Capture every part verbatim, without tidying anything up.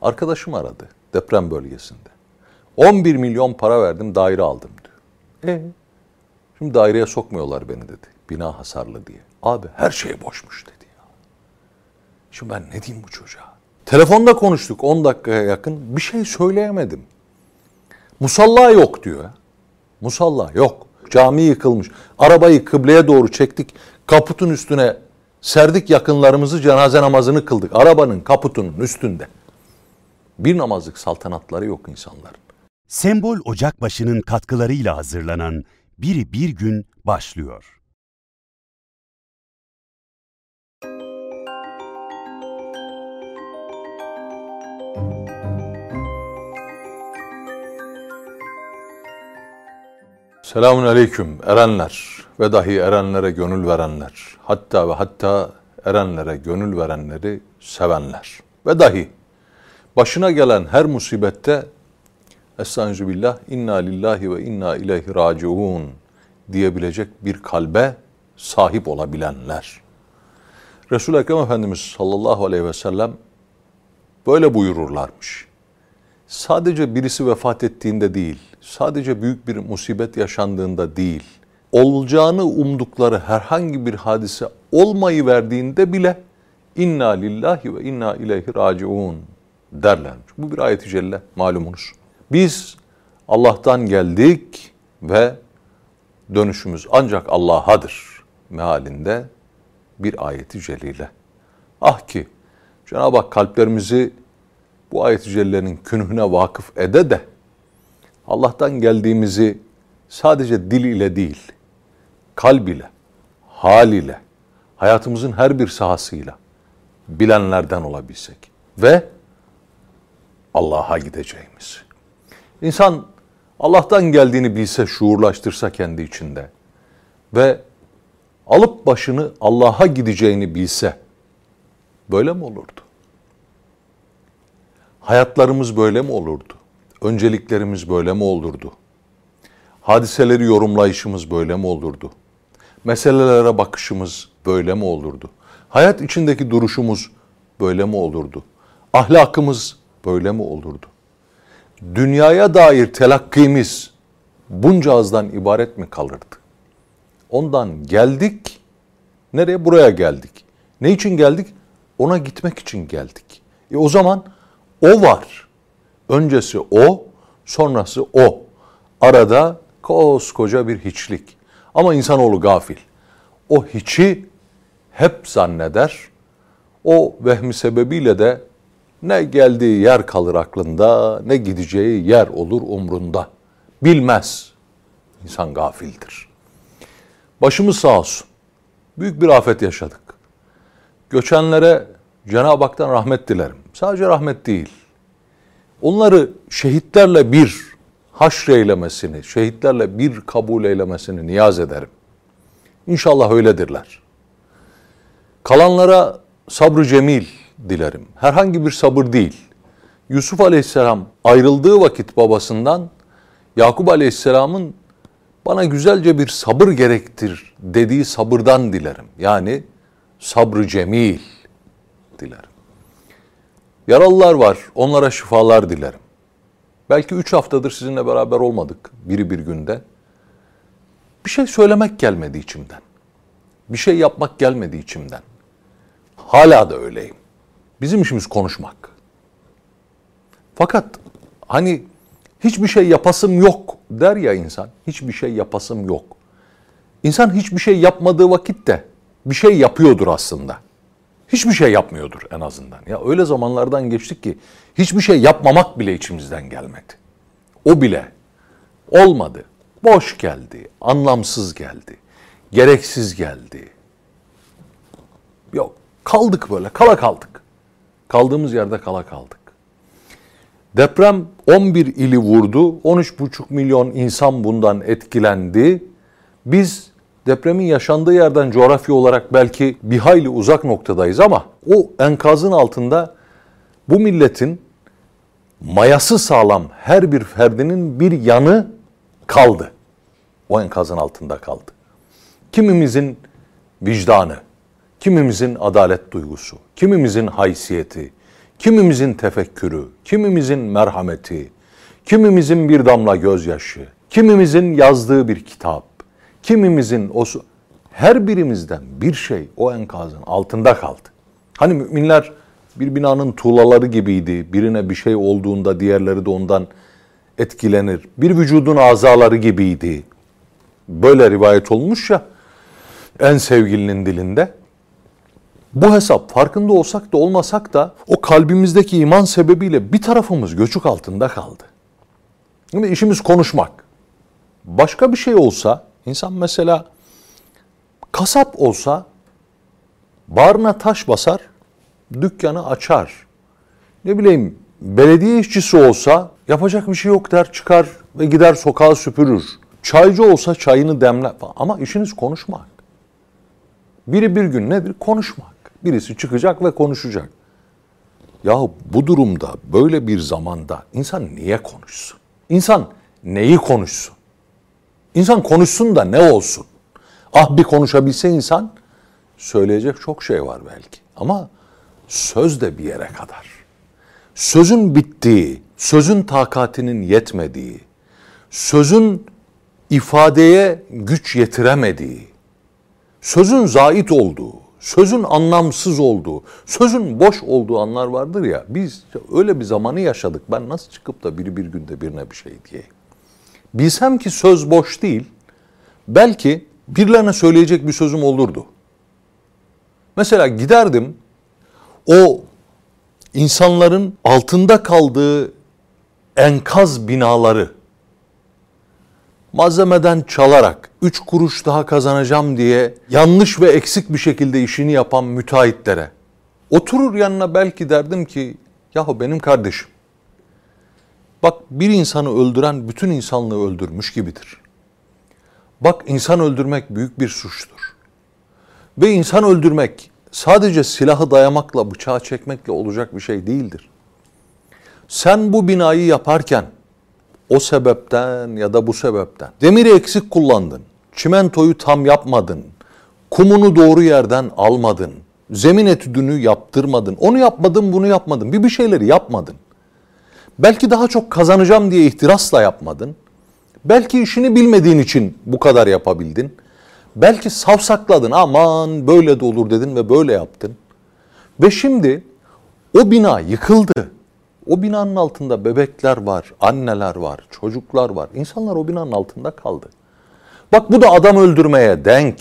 Arkadaşım aradı deprem bölgesinde. on bir milyon para verdim, daire aldım diyor. E şimdi daireye sokmuyorlar beni dedi. Bina hasarlı diye. Abi her şey boşmuş dedi ya. Şimdi ben ne diyeyim bu çocuğa? Telefonda konuştuk on dakikaya yakın. Bir şey söyleyemedim. Musalla yok diyor. Musalla yok. Cami yıkılmış. Arabayı kıbleye doğru çektik. Kaputun üstüne serdik yakınlarımızı, cenaze namazını kıldık. Arabanın kaputunun üstünde. Bir namazlık saltanatları yok insanların. Sembol Ocakbaşı'nın katkılarıyla hazırlanan Biri Bir Gün başlıyor. Selamun aleyküm erenler ve dahi erenlere gönül verenler. Hatta ve hatta erenlere gönül verenleri sevenler. Ve dahi başına gelen her musibette Estağfirullah, inna lillahi ve inna ileyhi raciun diyebilecek bir kalbe sahip olabilenler. Resul-i Ekrem Efendimiz sallallahu aleyhi ve sellem böyle buyururlarmış. Sadece birisi vefat ettiğinde değil, sadece büyük bir musibet yaşandığında değil, olacağını umdukları herhangi bir hadise olmayı verdiğinde bile inna lillahi ve inna ileyhi raciun derlermiş. Bu bir ayet-i celle malumunuz. Biz Allah'tan geldik ve dönüşümüz ancak Allah'adır mealinde bir ayet-i celile. Ah ki Cenab-ı Hak kalplerimizi bu ayet-i cellenin künhüne vakıf ede de Allah'tan geldiğimizi sadece dil ile değil, kalb ile, hal ile, hayatımızın her bir sahasıyla bilenlerden olabilsek ve Allah'a gideceğimiz. İnsan Allah'tan geldiğini bilse, şuurlaştırsa kendi içinde ve alıp başını Allah'a gideceğini bilse böyle mi olurdu? Hayatlarımız böyle mi olurdu? Önceliklerimiz böyle mi olurdu? Hadiseleri yorumlayışımız böyle mi olurdu? Meselelere bakışımız böyle mi olurdu? Hayat içindeki duruşumuz böyle mi olurdu? Ahlakımız böyle mi olurdu? Dünyaya dair telakkimiz bunca azdan ibaret mi kalırdı? Ondan geldik, nereye? Buraya geldik. Ne için geldik? Ona gitmek için geldik. E o zaman o var. Öncesi o, sonrası o. Arada koskoca bir hiçlik. Ama insanoğlu gafil. O hiçi hep zanneder. O vehmi sebebiyle de ne geldiği yer kalır aklında, ne gideceği yer olur umrunda. Bilmez. İnsan gafildir. Başımız sağ olsun. Büyük bir afet yaşadık. Göçenlere Cenab-ı Hak'tan rahmet dilerim. Sadece rahmet değil. Onları şehitlerle bir haşreylemesini, şehitlerle bir kabul eylemesini niyaz ederim. İnşallah öyledirler. Kalanlara sabrı cemil dilerim. Herhangi bir sabır değil. Yusuf Aleyhisselam ayrıldığı vakit babasından Yakup Aleyhisselam'ın bana güzelce bir sabır gerektir dediği sabırdan dilerim. Yani sabrı cemil dilerim. Yaralılar var, onlara şifalar dilerim. Belki üç haftadır sizinle beraber olmadık biri bir günde. Bir şey söylemek gelmedi içimden. Bir şey yapmak gelmedi içimden. Hala da öyleyim. Bizim işimiz konuşmak. Fakat hani hiçbir şey yapasım yok der ya insan. Hiçbir şey yapasım yok. İnsan hiçbir şey yapmadığı vakitte bir şey yapıyordur aslında. Hiçbir şey yapmıyordur en azından. Ya öyle zamanlardan geçtik ki hiçbir şey yapmamak bile içimizden gelmedi. O bile olmadı. Boş geldi, anlamsız geldi, gereksiz geldi. Yok, kaldık böyle, kala kaldık. Kaldığımız yerde kala kaldık. Deprem on bir ili vurdu, on üç buçuk milyon insan bundan etkilendi. Biz depremin yaşandığı yerden coğrafya olarak belki bir hayli uzak noktadayız ama o enkazın altında bu milletin mayası sağlam her bir ferdinin bir yanı kaldı. O enkazın altında kaldı. Kimimizin vicdanı, kimimizin adalet duygusu, kimimizin haysiyeti, kimimizin tefekkürü, kimimizin merhameti, kimimizin bir damla gözyaşı, kimimizin yazdığı bir kitap, kimimizin o her birimizden bir şey o enkazın altında kaldı. Hani müminler bir binanın tuğlaları gibiydi. Birine bir şey olduğunda diğerleri de ondan etkilenir. Bir vücudun azaları gibiydi. Böyle rivayet olmuş ya en sevgilinin dilinde. Bu hesap farkında olsak da olmasak da o kalbimizdeki iman sebebiyle bir tarafımız göçük altında kaldı. Şimdi işimiz konuşmak. Başka bir şey olsa, insan mesela kasap olsa bağrına taş basar, dükkanı açar. Ne bileyim belediye işçisi olsa yapacak bir şey yok der, çıkar ve gider sokağı süpürür. Çaycı olsa çayını demler. Ama işiniz konuşmak. Biri bir gün nedir? Konuşmak. Birisi çıkacak ve konuşacak. Yahu bu durumda, böyle bir zamanda insan niye konuşsun? İnsan neyi konuşsun? İnsan konuşsun da ne olsun? Ah bir konuşabilse insan, söyleyecek çok şey var belki. Ama söz de bir yere kadar. Sözün bittiği, sözün takatinin yetmediği, sözün ifadeye güç yetiremediği, sözün zait olduğu, sözün anlamsız olduğu, sözün boş olduğu anlar vardır ya, biz öyle bir zamanı yaşadık. Ben nasıl çıkıp da biri bir günde birine bir şey diyeyim? Bilsem ki söz boş değil, belki birilerine söyleyecek bir sözüm olurdu. Mesela giderdim, o insanların altında kaldığı enkaz binaları malzemeden çalarak üç kuruş daha kazanacağım diye yanlış ve eksik bir şekilde işini yapan müteahhitlere oturur yanına belki derdim ki yahu benim kardeşim bak bir insanı öldüren bütün insanlığı öldürmüş gibidir. Bak insan öldürmek büyük bir suçtur. Ve insan öldürmek sadece silahı dayamakla, bıçağı çekmekle olacak bir şey değildir. Sen bu binayı yaparken o sebepten ya da bu sebepten demiri eksik kullandın, çimentoyu tam yapmadın, kumunu doğru yerden almadın, zemin etüdünü yaptırmadın, onu yapmadın, bunu yapmadın, bir bir şeyleri yapmadın. Belki daha çok kazanacağım diye ihtirasla yapmadın. Belki işini bilmediğin için bu kadar yapabildin. Belki savsakladın, aman böyle de olur dedin ve böyle yaptın. Ve şimdi o bina yıkıldı. O binanın altında bebekler var, anneler var, çocuklar var. İnsanlar o binanın altında kaldı. Bak bu da adam öldürmeye denk.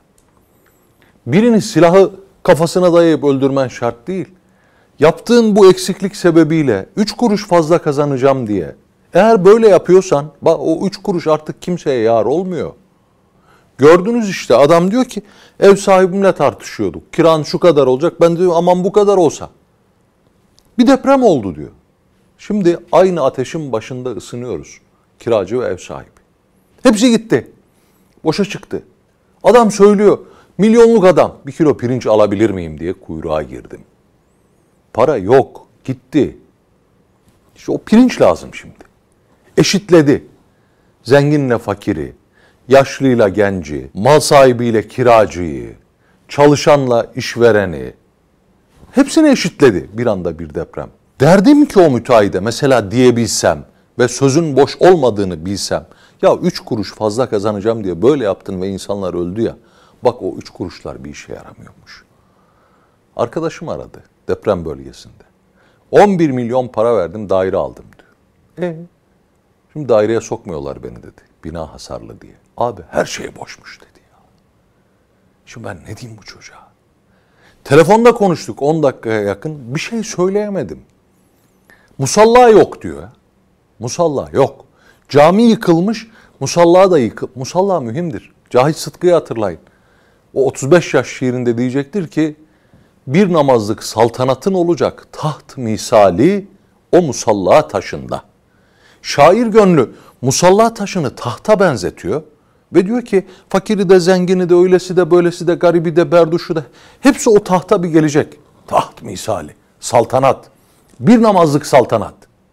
Birini silahı kafasına dayayıp öldürmen şart değil. Yaptığın bu eksiklik sebebiyle üç kuruş fazla kazanacağım diye. Eğer böyle yapıyorsan bak o üç kuruş artık kimseye yar olmuyor. Gördünüz işte adam diyor ki ev sahibimle tartışıyorduk. Kiran şu kadar olacak. Ben diyorum aman bu kadar olsa. Bir deprem oldu diyor. Şimdi aynı ateşin başında ısınıyoruz. Kiracı ve ev sahibi. Hepsi gitti. Boşa çıktı. Adam söylüyor. Milyonluk adam bir kilo pirinç alabilir miyim diye kuyruğa girdim. Para yok. Gitti. İşte o pirinç lazım şimdi. Eşitledi. Zenginle fakiri, yaşlıyla genci, mal sahibiyle kiracıyı, çalışanla işvereni, hepsini eşitledi bir anda bir deprem. Derdim ki o müteahhide mesela diyebilsem ve sözün boş olmadığını bilsem, ya üç kuruş fazla kazanacağım diye böyle yaptın ve insanlar öldü ya, bak o üç kuruşlar bir işe yaramıyormuş. Arkadaşım aradı deprem bölgesinde. on bir milyon para verdim daire aldım diyor. E şimdi daireye sokmuyorlar beni dedi. Bina hasarlı diye. Abi her şey boşmuş dedi ya. Şimdi ben ne diyeyim bu çocuğa? Telefonda konuştuk on dakikaya yakın. Bir şey söyleyemedim. Musalla yok diyor. Musalla yok. Cami yıkılmış, musalla da yıkıp. Musalla mühimdir. Cahit Sıtkı'yı hatırlayın. O otuz beş yaş şiirinde diyecektir ki bir namazlık saltanatın olacak taht misali o musalla taşında. Şair gönlü musalla taşını tahta benzetiyor ve diyor ki fakiri de zengini de öylesi de böylesi de garibi de berduşu da hepsi o tahta bir gelecek. Taht misali, saltanat, bir namazlık saltanat.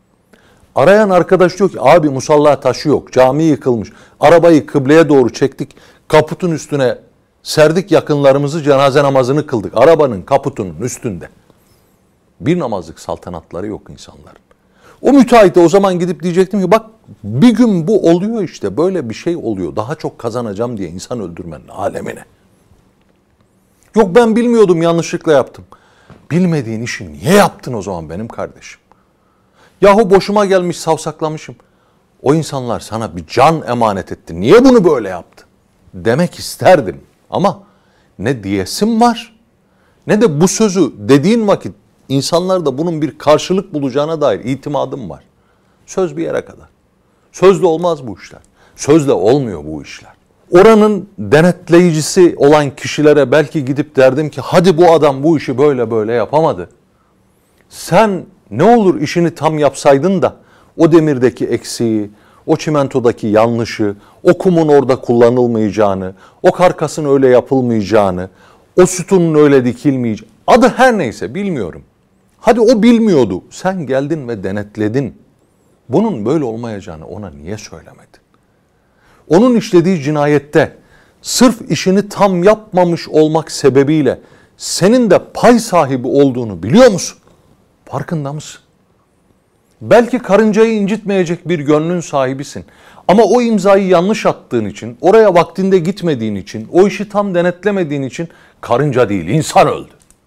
Arayan arkadaş diyor ki abi musalla taşı yok, cami yıkılmış, arabayı kıbleye doğru çektik, kaputun üstüne serdik yakınlarımızı cenaze namazını kıldık arabanın kaputunun üstünde. Bir namazlık saltanatları yok insanların. O müteahhite o zaman gidip diyecektim ki bak bir gün bu oluyor işte, böyle bir şey oluyor. Daha çok kazanacağım diye insan öldürmenin alemine. Yok ben bilmiyordum, yanlışlıkla yaptım. Bilmediğin işi niye yaptın o zaman benim kardeşim? Yahu boşuma gelmiş savsaklamışım. O insanlar sana bir can emanet etti. Niye bunu böyle yaptın? Demek isterdim ama ne diyesim var ne de bu sözü dediğin vakit insanlarda bunun bir karşılık bulacağına dair itimadım var. Söz bir yere kadar. Sözle olmaz bu işler. Sözle olmuyor bu işler. Oranın denetleyicisi olan kişilere belki gidip derdim ki hadi bu adam bu işi böyle böyle yapamadı. Sen ne olur işini tam yapsaydın da o demirdeki eksiği, o çimentodaki yanlışı, o kumun orada kullanılmayacağını, o karkasın öyle yapılmayacağını, o sütunun öyle dikilmeyeceğini, adı her neyse bilmiyorum. Hadi o bilmiyordu, sen geldin ve denetledin. Bunun böyle olmayacağını ona niye söylemedin? Onun işlediği cinayette sırf işini tam yapmamış olmak sebebiyle senin de pay sahibi olduğunu biliyor musun? Farkında mısın? Belki karıncayı incitmeyecek bir gönlün sahibisin. Ama o imzayı yanlış attığın için, oraya vaktinde gitmediğin için, o işi tam denetlemediğin için karınca değil, insan öldü.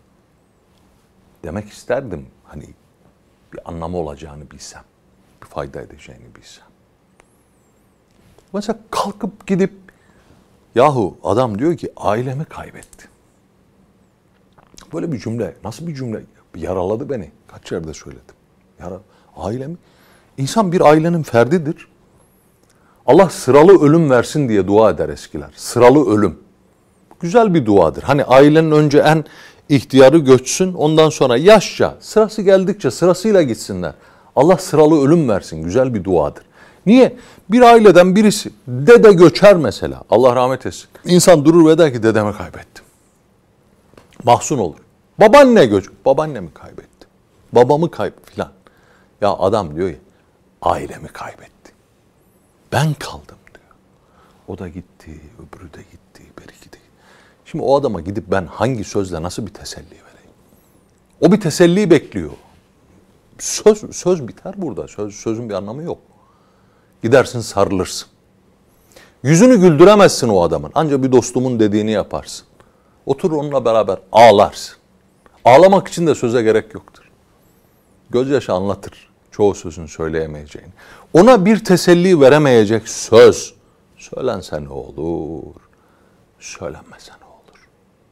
Demek isterdim hani bir anlamı olacağını bilsem, bir fayda edeceğini bilsem. Mesela kalkıp gidip, yahu adam diyor ki ailemi kaybettim. Böyle bir cümle, nasıl bir cümle? Yaraladı beni. Kaç yerde söyledim. Yara, ailemi. İnsan bir ailenin ferdidir. Allah sıralı ölüm versin diye dua eder eskiler. Sıralı ölüm. Güzel bir duadır. Hani ailenin önce en ihtiyarı göçsün, ondan sonra yaşça, sırası geldikçe sırasıyla gitsinler. Allah sıralı ölüm versin. Güzel bir duadır. Niye? Bir aileden birisi, dede göçer mesela. Allah rahmet etsin. İnsan durur ve der ki dedemi kaybettim. Mahzun olur. Babaanne göç, babaannemi kaybettim. Babamı kaybettim filan. Ya adam diyor ya, ailemi kaybettim. Ben kaldım diyor. O da gitti, öbürü de gitti, beriki de gitti. Şimdi o adama gidip ben hangi sözle nasıl bir teselli vereyim? O bir teselli bekliyor. Söz, söz biter burada. Söz, sözün bir anlamı yok. Gidersin sarılırsın. Yüzünü güldüremezsin o adamın. Ancak bir dostumun dediğini yaparsın. Otur onunla beraber ağlarsın. Ağlamak için de söze gerek yoktur. Gözyaşı anlatır çoğu sözün söyleyemeyeceğini. Ona bir teselli veremeyecek söz söylense ne olur, söylenmese ne olur.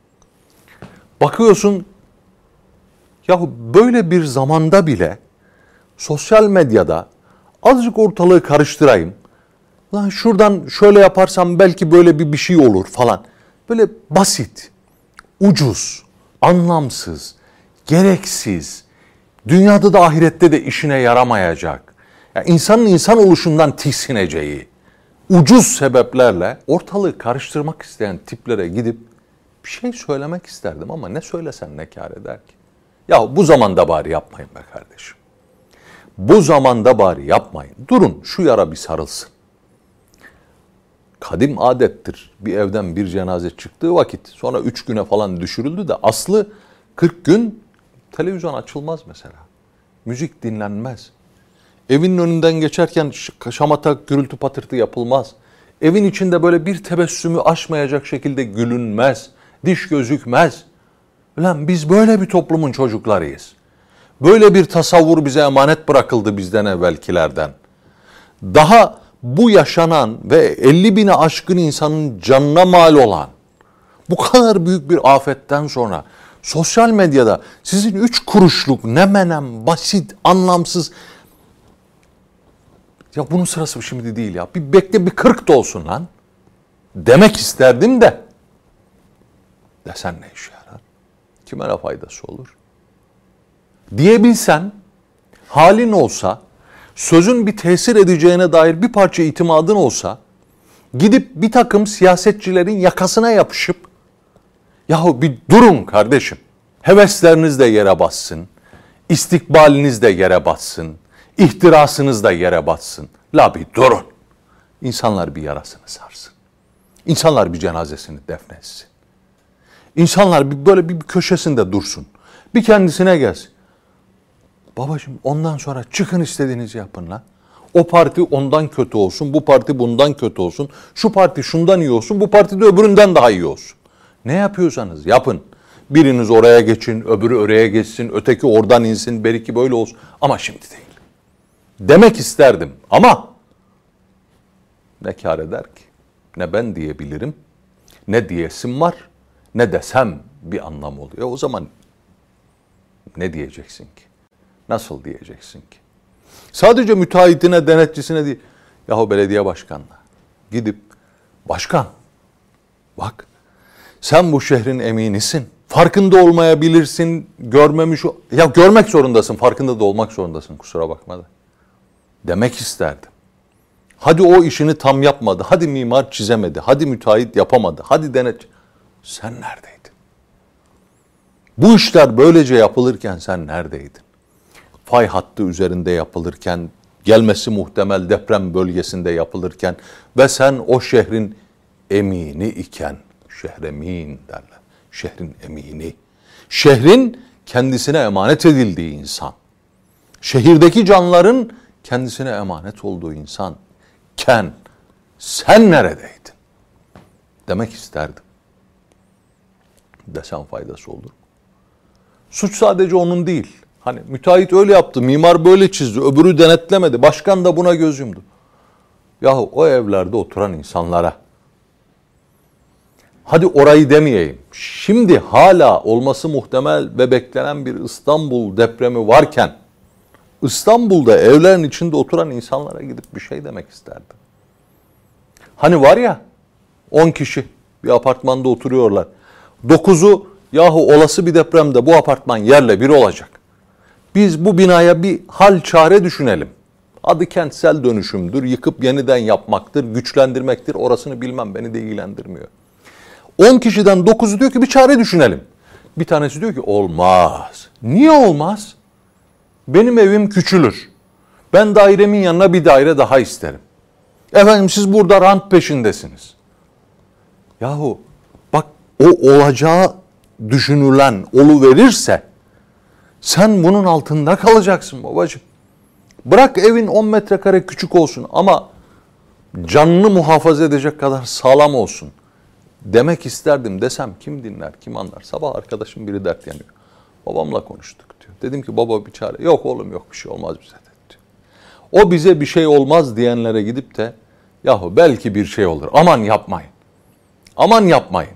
Bakıyorsun, yahu böyle bir zamanda bile sosyal medyada azıcık ortalığı karıştırayım. Lan şuradan şöyle yaparsam belki böyle bir bir şey olur falan. Böyle basit, ucuz, anlamsız, gereksiz, dünyada da ahirette de işine yaramayacak, yani insanın insan oluşundan tiksineceği ucuz sebeplerle ortalığı karıştırmak isteyen tiplere gidip bir şey söylemek isterdim ama ne söylesen ne kâr eder ki? Ya bu zamanda bari yapmayın be kardeşim. Bu zamanda bari yapmayın. Durun şu yara bir sarılsın. Kadim adettir. Bir evden bir cenaze çıktığı vakit sonra üç güne falan düşürüldü de aslı kırk gün televizyon açılmaz mesela. Müzik dinlenmez. Evinin önünden geçerken şamata, gürültü patırtı yapılmaz. Evin içinde böyle bir tebessümü aşmayacak şekilde gülünmez. Diş gözükmez. Ulan biz böyle bir toplumun çocuklarıyız. Böyle bir tasavvur bize emanet bırakıldı bizden evvelkilerden. Daha bu yaşanan ve elli bine aşkın insanın canına mal olan bu kadar büyük bir afetten sonra sosyal medyada sizin üç kuruşluk ne menem, basit, anlamsız, ya bunun sırası şimdi değil ya. Bir bekle bir kırk da olsun lan. Demek isterdim de. Desen ne işe yarar? Kime ne faydası olur? Diyebilsen, halin olsa, sözün bir tesir edeceğine dair bir parça itimadın olsa, gidip bir takım siyasetçilerin yakasına yapışıp, yahu bir durun kardeşim, hevesleriniz de yere bassın, istikbaliniz de yere bassın, ihtirasınız da yere batsın. La bir durun. İnsanlar bir yarasını sarsın. İnsanlar bir cenazesini defnetsin. İnsanlar bir böyle bir köşesinde dursun. Bir kendisine gelsin. Babacığım ondan sonra çıkın istediğinizi yapın lan. O parti ondan kötü olsun, bu parti bundan kötü olsun, şu parti şundan iyi olsun, bu parti de öbüründen daha iyi olsun. Ne yapıyorsanız yapın. Biriniz oraya geçin, öbürü oraya geçsin, öteki oradan insin, belki böyle olsun. Ama şimdi değil. Demek isterdim ama ne kâr eder ki? Ne ben diyebilirim, ne diyesim var, ne desem bir anlam oluyor. E o zaman ne diyeceksin ki? Nasıl diyeceksin ki? Sadece müteahhitine, denetçisine değil. Yahu belediye başkanına gidip başkan bak sen bu şehrin eminisin. Farkında olmayabilirsin, görmemiş, ya görmek zorundasın, farkında da olmak zorundasın, kusura bakma da. Demek isterdim. Hadi o işini tam yapmadı, hadi mimar çizemedi, hadi müteahhit yapamadı, hadi denetçi. Sen neredeydin? Bu işler böylece yapılırken sen neredeydin? Fay hattı üzerinde yapılırken, gelmesi muhtemel deprem bölgesinde yapılırken ve sen o şehrin emini iken, şehremin derler, şehrin emini, şehrin kendisine emanet edildiği insan, şehirdeki canların kendisine emanet olduğu insan ken sen neredeydin? Demek isterdim. Desem faydası olur. Suç sadece onun değil. Hani müteahhit öyle yaptı, mimar böyle çizdi, öbürü denetlemedi, başkan da buna göz yumdu. Yahu o evlerde oturan insanlara, hadi orayı demeyeyim, şimdi hala olması muhtemel ve beklenen bir İstanbul depremi varken, İstanbul'da evlerin içinde oturan insanlara gidip bir şey demek isterdim. Hani var ya, on kişi bir apartmanda oturuyorlar. dokuzu yahu olası bir depremde bu apartman yerle bir olacak. Biz bu binaya bir hal çare düşünelim. Adı kentsel dönüşümdür, yıkıp yeniden yapmaktır, güçlendirmektir. Orasını bilmem, beni de ilgilendirmiyor. on kişiden dokuzu diyor ki bir çare düşünelim. Bir tanesi diyor ki olmaz. Niye olmaz? Benim evim küçülür. Ben dairemin yanına bir daire daha isterim. Efendim siz burada rant peşindesiniz. Yahu bak o olacağı düşünülen oluverirse sen bunun altında kalacaksın babacığım. Bırak evin on metrekare küçük olsun ama canını muhafaza edecek kadar sağlam olsun. Demek isterdim desem kim dinler, kim anlar? Sabah arkadaşım biri dert yanıyor. Babamla konuştuk diyor. Dedim ki baba bir çare. Yok oğlum yok bir şey olmaz bize de diyor. O bize bir şey olmaz diyenlere gidip de yahu belki bir şey olur. Aman yapmayın. Aman yapmayın.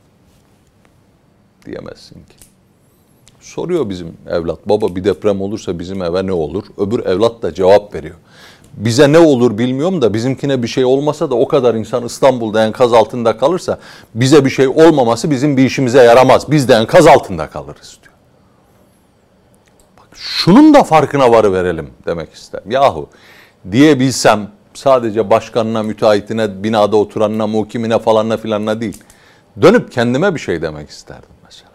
Diyemezsin ki. Soruyor bizim evlat. Baba bir deprem olursa bizim eve ne olur? Öbür evlat da cevap veriyor. Bize ne olur bilmiyorum da bizimkine bir şey olmasa da o kadar insan İstanbul'da enkaz altında kalırsa bize bir şey olmaması bizim bir işimize yaramaz. Biz de enkaz altında kalırız diyor. Bak, şunun da farkına varıverelim demek isterim. Yahu diyebilsem sadece başkanına, müteahhitine, binada oturanına, muhkimine falanına filanına değil. Dönüp kendime bir şey demek isterdim mesela.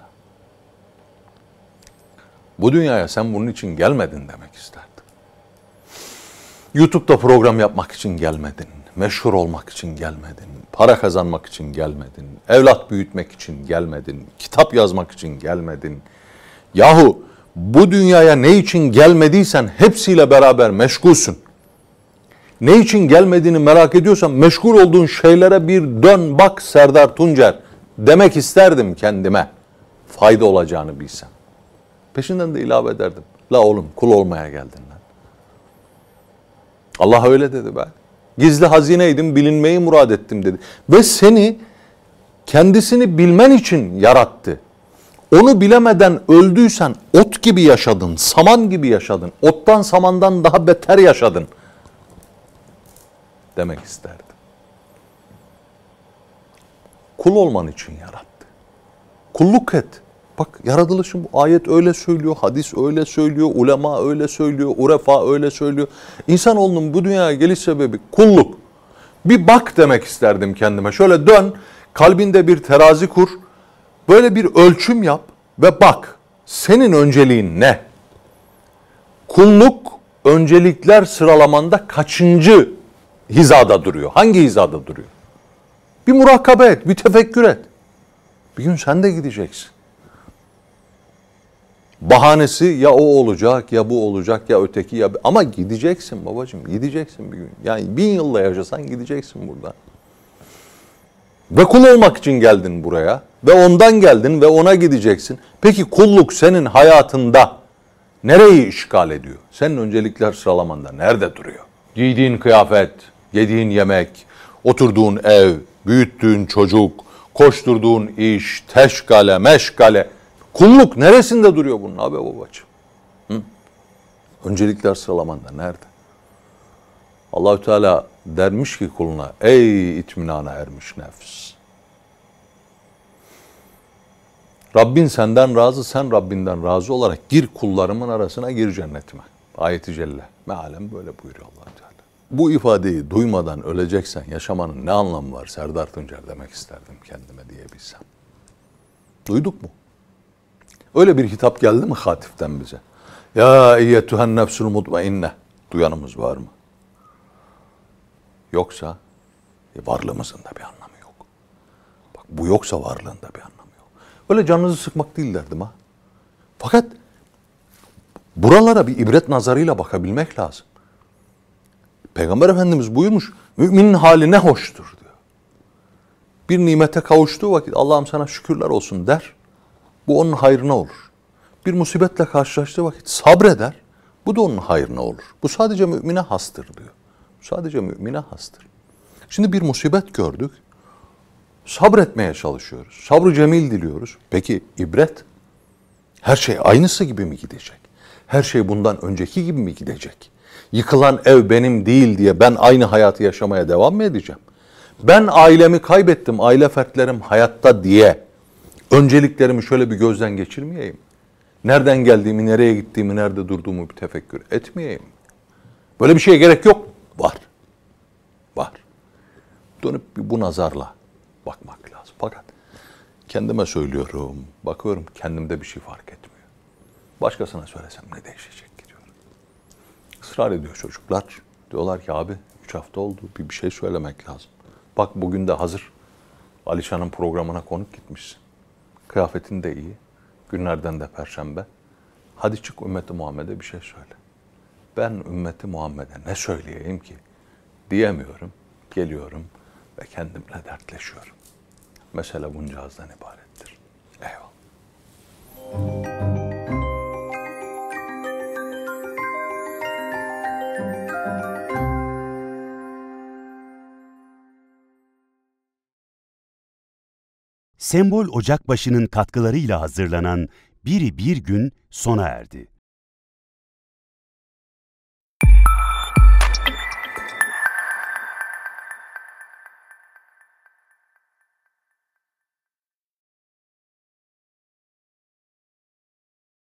Bu dünyaya sen bunun için gelmedin demek isterdim. YouTube'da program yapmak için gelmedin. Meşhur olmak için gelmedin. Para kazanmak için gelmedin. Evlat büyütmek için gelmedin. Kitap yazmak için gelmedin. Yahu bu dünyaya ne için gelmediysen hepsiyle beraber meşgulsün. Ne için gelmediğini merak ediyorsan meşgul olduğun şeylere bir dön bak Serdar Tuncer demek isterdim kendime. Fayda olacağını bilsem. Peşinden de ilave ederdim. La oğlum kul olmaya geldin lan. Allah öyle dedi be. Gizli hazineydim, bilinmeyi murad ettim dedi. Ve seni kendisini bilmen için yarattı. Onu bilemeden öldüysen ot gibi yaşadın, saman gibi yaşadın. Ottan samandan daha beter yaşadın. Demek isterdim. Kul olman için yarattı. Kulluk et. Bak yaratılışın bu ayet öyle söylüyor, hadis öyle söylüyor, ulema öyle söylüyor, urefa öyle söylüyor. İnsanoğlunun bu dünyaya geliş sebebi kulluk. Bir bak demek isterdim kendime. Şöyle dön, kalbinde bir terazi kur, böyle bir ölçüm yap ve bak. Senin önceliğin ne? Kulluk öncelikler sıralamanda kaçıncı hizada duruyor? Hangi hizada duruyor? Bir murakabe et, bir tefekkür et. Bir gün sen de gideceksin. Bahanesi ya o olacak, ya bu olacak, ya öteki, ya... Ama gideceksin babacığım, gideceksin bir gün. Yani bin yılda yaşasan gideceksin buradan. Ve kul olmak için geldin buraya. Ve ondan geldin ve ona gideceksin. Peki kulluk senin hayatında nereyi işgal ediyor? Senin öncelikler sıralamanda nerede duruyor? Giydiğin kıyafet, yediğin yemek, oturduğun ev, büyüttüğün çocuk, koşturduğun iş, teşgale, meşgale. Kulluk neresinde duruyor bunun abi babacığım? Hı? Öncelikler sıralamanda nerede? Allahü Teala dermiş ki kuluna, ey itminana ermiş nefs. Rabbin senden razı, sen Rabbinden razı olarak gir kullarımın arasına, gir cennetime. Ayet-i Celle. Mealen böyle buyuruyor Allah Teala. Bu ifadeyi duymadan öleceksen yaşamanın ne anlamı var Serdar Tuncer demek isterdim kendime diyebilsem. Duyduk mu? Öyle bir hitap geldi mi hatiften bize? Ya eyyetühen nefsul mutmainne. Duyanımız var mı? Yoksa e, varlığımızın da bir anlamı yok. Bak bu yoksa varlığın da bir anlamı yok. Öyle canınızı sıkmak değil derdim ha. Fakat buralara bir ibret nazarıyla bakabilmek lazım. Peygamber Efendimiz buyurmuş, müminin hali ne hoştur diyor. Bir nimete kavuştuğu vakit Allah'ım sana şükürler olsun der. Bu onun hayrına olur. Bir musibetle karşılaştığı vakit sabreder. Bu da onun hayrına olur. Bu sadece mümine hastır diyor. Sadece mümine hastır. Şimdi bir musibet gördük. Sabretmeye çalışıyoruz. Sabrı cemil diliyoruz. Peki ibret? Her şey aynısı gibi mi gidecek? Her şey bundan önceki gibi mi gidecek? Yıkılan ev benim değil diye ben aynı hayatı yaşamaya devam mı edeceğim? Ben ailemi kaybettim, aile fertlerim hayatta diye önceliklerimi şöyle bir gözden geçirmeyeyim. Nereden geldiğimi, nereye gittiğimi, nerede durduğumu bir tefekkür etmeyeyim. Böyle bir şeye gerek yok. Var. Var. Dönüp bu nazarla bakmak lazım. Fakat kendime söylüyorum, bakıyorum kendimde bir şey fark etmiyor. Başkasına söylesem ne değişecek diyorum. Israr ediyor çocuklar. Diyorlar ki abi üç hafta oldu, bir, bir şey söylemek lazım. Bak bugün de hazır Alişan'ın programına konuk gitmişsin. Kıyafetin de iyi. Günlerden de Perşembe. Hadi çık ümmeti Muhammed'e bir şey söyle. Ben ümmeti Muhammed'e ne söyleyeyim ki? Diyemiyorum. Geliyorum ve kendimle dertleşiyorum. Mesele bunca azdan ibarettir. Eyvallah. Sembol Ocakbaşı'nın katkılarıyla hazırlanan Biri Bir Gün sona erdi.